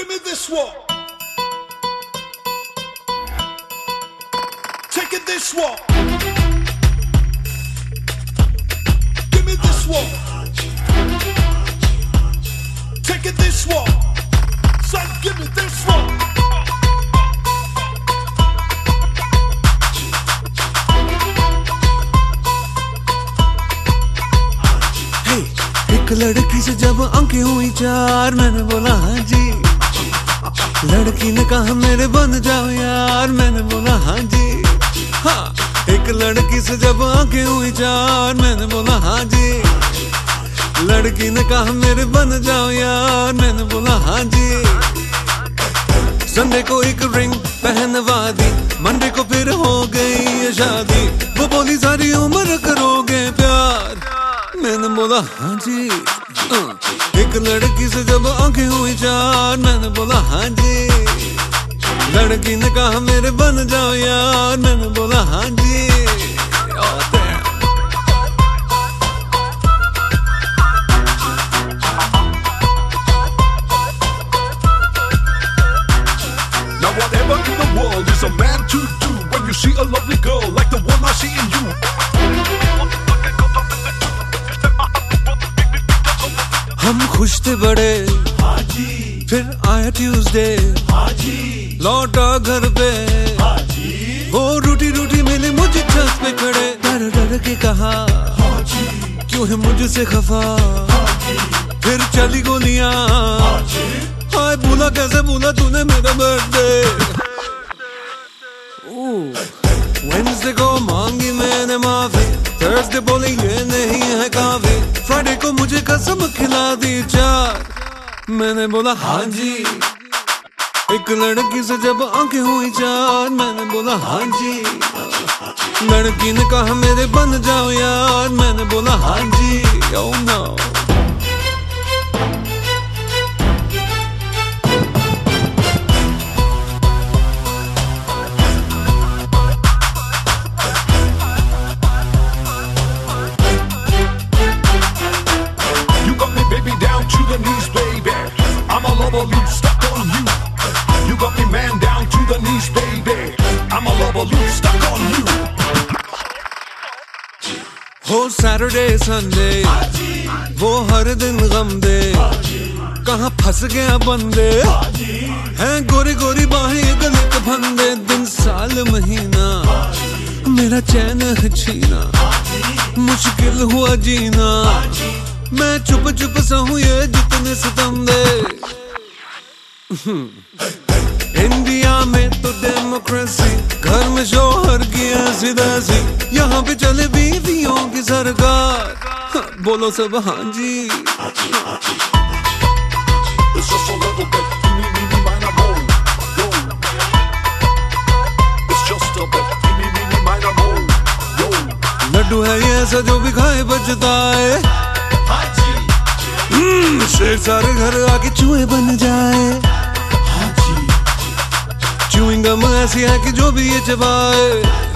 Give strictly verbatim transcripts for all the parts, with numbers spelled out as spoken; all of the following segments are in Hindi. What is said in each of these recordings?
Give me this one. Take it this one. Give me this one. Take it this one. Son, give me this one. Hey, एक लड़की से जब आंखें हुई चार, मैंने बोला हाँ जी। लड़की ने कहा मेरे बन जाओ यार, मैंने बोला हाँ जी। हाँ, एक लड़की से जब आंखें हुई चार, मैंने बोला हाँ जी। लड़की ने कहा मेरे बन जाओ यार, मैंने बोला हाँ जी। संडे को एक रिंग पहनवा दी, मंडे को फिर हो गई ये शादी। वो बोली सारी उम्र करोगे प्यार, मैंने बोला हाँ जी। एक लड़की से जब आंखें हुई चार, मैंने बोला हाँ जी। लड़की ने कहा मेरे बन जाओ यार, मैंने बोला हाँ जी। Now whatever in the world is a man to do when you see a lovely girl like the one I see in you. हम खुश थे बड़े, फिर आया ट्यूसडे, लौटा घर पे, वो रूठी रूठी मिली मुझे छत पे खड़े। डर डर के कहा क्यों है मुझसे खफा, फिर चली गोलियां। हाय भूला कैसे भूला तूने मेरा बर्थडे। वेडनेसडे को मांगी मैंने माफी, थर्सडे बोली ये नहीं है काफी, फ्राइडे को मुझे कसम खिला दी चार, मैंने बोला हाँ जी। एक लड़की से जब आंखें हुई चार, मैंने बोला हाँ जी। लड़की ने कहा मेरे बन जाओ यार, मैंने बोला हाँ जी। Oh no. I'm a lover loop stuck on you. You got me man down to the knees, baby. I'm a lover loop stuck on you. हो सैटरडे संडे, वो हर दिन गम दे, कहाँ फंस गया बंदे, हैं गोरी गोरी बाहें गले के फंदे। दिन साल महीना मेरा चैन है छीना, मुश्किल हुआ जीना, मैं चुप चुप सहूं ये जितने सितम दे। इंडिया में तो डेमोक्रेसी, घर में शोहर की ऐसी तैसी, यहाँ पे चले बीवियों की सरकार। हाँ, बोलो सब हाँ जी। लड्डू है ये ऐसा जो भी खाए बचता है, शेर सारे घर आके चूहे बन जाए। च्यूइंग गम ऐसी है कि जो भी ये चबाए,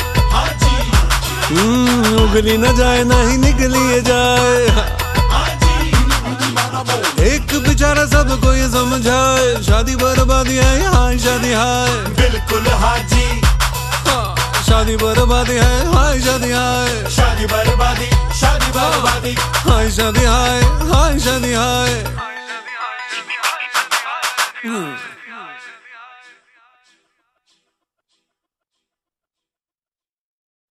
उगली न जाए ना ही निकली ये जाए। एक बेचारा सबको ये समझाए, शादी बर्बादी है हाय शादी हाय, बिल्कुल हाजी। शादी बर्बादी है हाय शादी हाय, शादी बर्बादी शादी बर्बादी हाय शादी हाय, हाय शादी हाय।